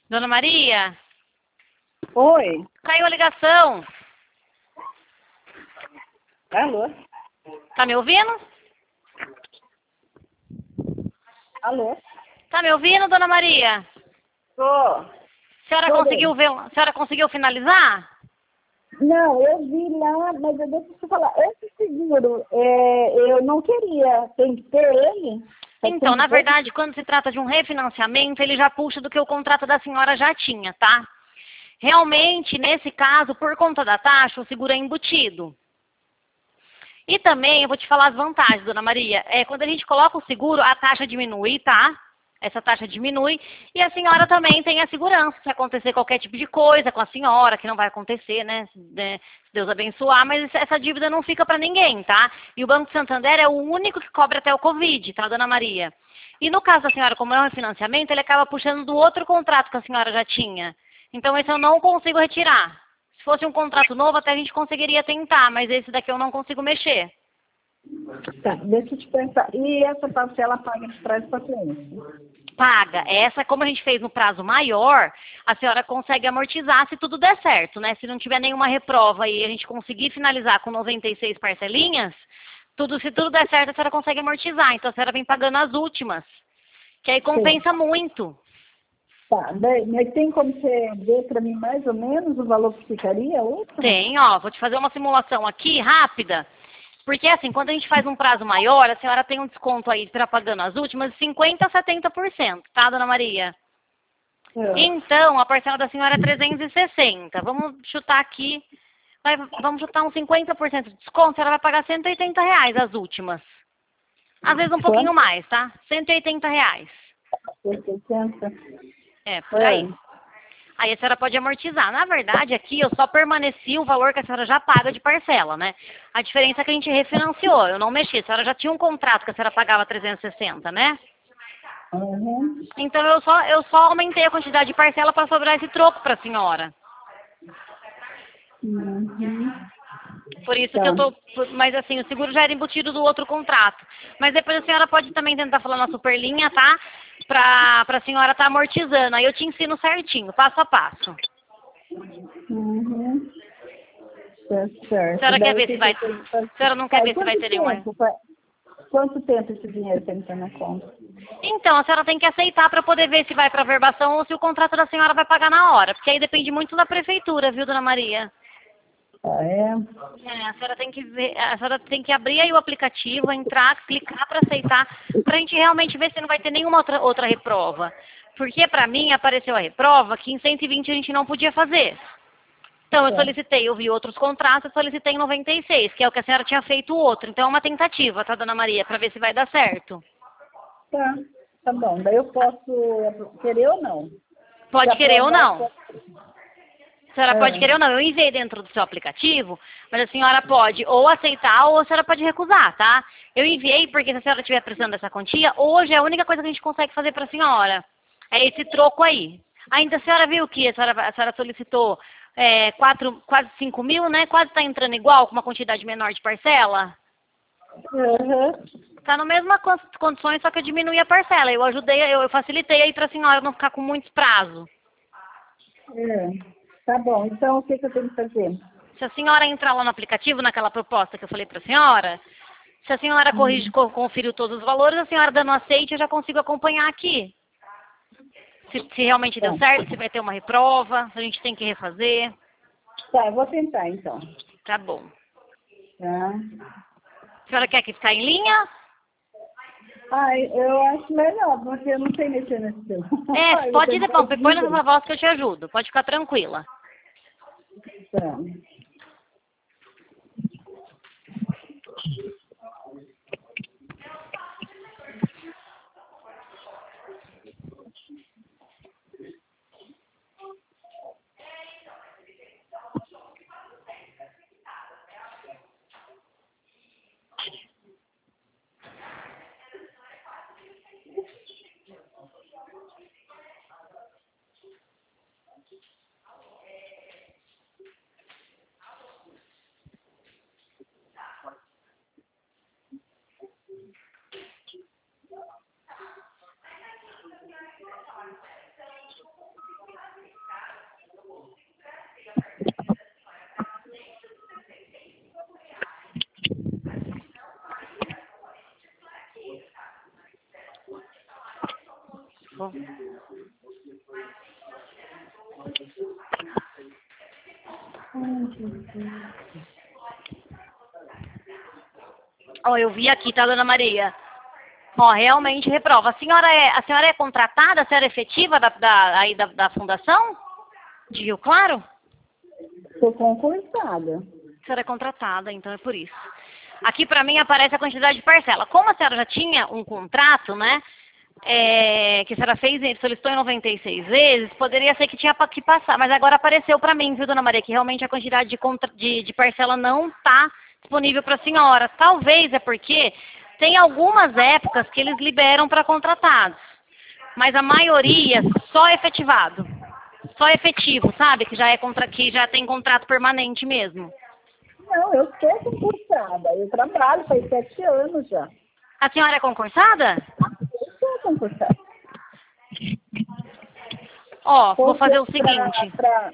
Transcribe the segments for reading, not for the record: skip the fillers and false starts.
Dona Maria, Oi, caiu a ligação. alô, Tá me ouvindo? alô, Tá me ouvindo, Dona Maria? tô, A senhora tô conseguiu bem. ver, a senhora conseguiu finalizar? Não, eu vi lá, mas deixa eu te falar, esse seguro, eu não queria, tem que ter ele? Então, na 700 verdade, quando se trata de um refinanciamento, ele já puxa do que o contrato da senhora já tinha, tá? Realmente, nesse caso, por conta da taxa, o seguro é embutido. E também, eu vou te falar as vantagens, Dona Maria. Quando a gente coloca o seguro, a taxa diminui, tá? Essa taxa diminui. E a senhora também tem a segurança, se acontecer qualquer tipo de coisa com a senhora, que não vai acontecer, né? Se Deus abençoar, mas essa dívida não fica para ninguém, tá? E o Banco Santander é o único que cobra até o Covid, tá, Dona Maria? E no caso da senhora, como é um refinanciamento, ele acaba puxando do outro contrato que a senhora já tinha. Então, esse eu não consigo retirar. Se fosse um contrato novo, até a gente conseguiria tentar, mas esse daqui eu não consigo mexer. Tá, deixa eu te pensar, e essa parcela paga de trás para frente? Paga. Essa, como a gente fez no prazo maior, a senhora consegue amortizar se tudo der certo, né? Se não tiver nenhuma reprova e a gente conseguir finalizar com 96 parcelinhas, se tudo der certo, a senhora consegue amortizar. Então a senhora vem pagando as últimas, que aí Sim. compensa muito. Tá, mas tem como você ver para mim mais ou menos o valor que ficaria outro? Tem, ó, vou te fazer uma simulação aqui rápida. Porque assim, quando a gente faz um prazo maior, a senhora tem um desconto aí para pagando as últimas de 50% a 70%, tá, Dona Maria? É. Então, a parcela da senhora é 360. Vamos chutar aqui. Vamos chutar uns 50% de desconto. A senhora vai pagar R$ 180 as últimas. Às vezes um pouquinho Quanto? mais, tá? R$ 180. 60? É, por aí. É. Aí a senhora pode amortizar. Na verdade, aqui eu só permaneci o valor que a senhora já paga de parcela, né? A diferença é que a gente refinanciou. Eu não mexi. A senhora já tinha um contrato que a senhora pagava 360, né? Uhum. Então eu só aumentei a quantidade de parcela para sobrar esse troco para a senhora. Uhum. Por isso que eu Tá. tô. Mas assim, o seguro já era embutido do outro contrato. Mas depois a senhora pode também tentar falar na superlinha, tá? Pra senhora estar amortizando. Aí eu te ensino certinho, passo a passo. Uhum. Tá A certo. senhora quer Daí o ver se que que vai. eu tenho que fazer? A senhora não quer Ah, e ver se vai ter nenhuma. quanto tempo esse dinheiro tem que estar na conta? Então, a senhora tem que aceitar para poder ver se vai para verbação ou se o contrato da senhora vai pagar na hora. Porque aí depende muito da prefeitura, viu, dona Maria? Ah, é? A senhora tem que ver, a senhora tem que abrir aí o aplicativo, entrar, clicar para aceitar, para a gente realmente ver se não vai ter nenhuma outra reprova. Porque para mim apareceu a reprova que em 120 a gente não podia fazer. Então eu Tá. solicitei, eu vi outros contratos, eu solicitei em 96, que é o que a senhora tinha feito o outro. Então é uma tentativa, tá, dona Maria, para ver se vai dar certo. Tá. Tá bom. Daí eu posso querer ou não? Se Pode querer ou aprovar, não. pode... A senhora pode É. querer ou não. Eu enviei dentro do seu aplicativo, mas a senhora pode ou aceitar ou a senhora pode recusar, tá? Eu enviei porque se a senhora estiver precisando dessa quantia, hoje é a única coisa que a gente consegue fazer para a senhora. É esse troco aí. Ainda a senhora viu que a senhora solicitou quase 5 mil, né? Quase está entrando igual, com uma quantidade menor de parcela. Uhum. Está na mesma condições, só que eu diminui a parcela. Eu ajudei, eu facilitei aí para a senhora não ficar com muitos prazos. É. Tá bom. Então o que que eu tenho que fazer? Se a senhora entrar lá no aplicativo, naquela proposta que eu falei para a senhora, se a senhora Hum. conferiu todos os valores, a senhora dando aceite, eu já consigo acompanhar aqui. Se realmente deu Tá. certo, se vai ter uma reprova, se a gente tem que refazer. Tá, eu vou tentar então. Tá bom. Tá. A senhora quer que ficar em linha? Ai, eu acho melhor, porque eu não sei mexer nesse seu. Ai, eu Pode ir tenho depois. Põe dúvida. nessa voz que eu te ajudo. Pode ficar tranquila. Tá. Vou- Ó, eu vi aqui, tá, dona Maria? Ó, realmente reprova. A senhora é contratada, a senhora é efetiva da fundação? De Rio Claro? Sou concursada. A senhora é contratada, então é por isso. Aqui pra mim aparece a quantidade de parcela. Como a senhora já tinha um contrato, né? Que a senhora solicitou em 96 vezes, poderia ser que tinha que passar, mas agora apareceu pra mim, viu, dona Maria, que realmente a quantidade de parcela não tá disponível para a senhora. Talvez é porque tem algumas épocas que eles liberam para contratados, mas a maioria só efetivado, só efetivo, sabe? Que já tem contrato permanente mesmo. Não, eu sou concursada. Eu trabalho faz 7 anos já. A senhora é concursada? Eu sou concursada. Ó, vou Porque fazer o seguinte.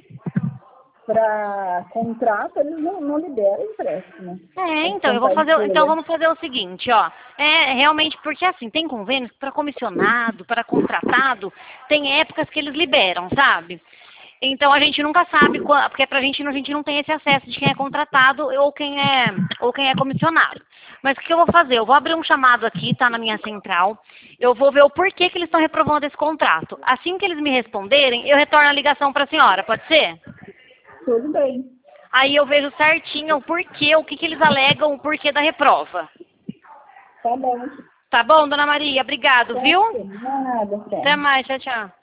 Para contrato, eles não liberam empréstimo. Então vamos fazer o seguinte, ó. Realmente, porque assim, tem convênios para comissionado, para contratado, tem épocas que eles liberam, sabe? Então a gente nunca sabe, porque a gente não tem esse acesso de quem é contratado ou quem é comissionado. Mas o que eu vou fazer? Eu vou abrir um chamado aqui, tá, na minha central. Eu vou ver o porquê que eles estão reprovando esse contrato. Assim que eles me responderem, eu retorno a ligação para a senhora, pode ser? Tudo bem. Aí eu vejo certinho o porquê, o que eles alegam, o porquê da reprova. Tá bom. Tá bom, dona Maria? Obrigado, viu? Nada, Até mais, tchau, tchau.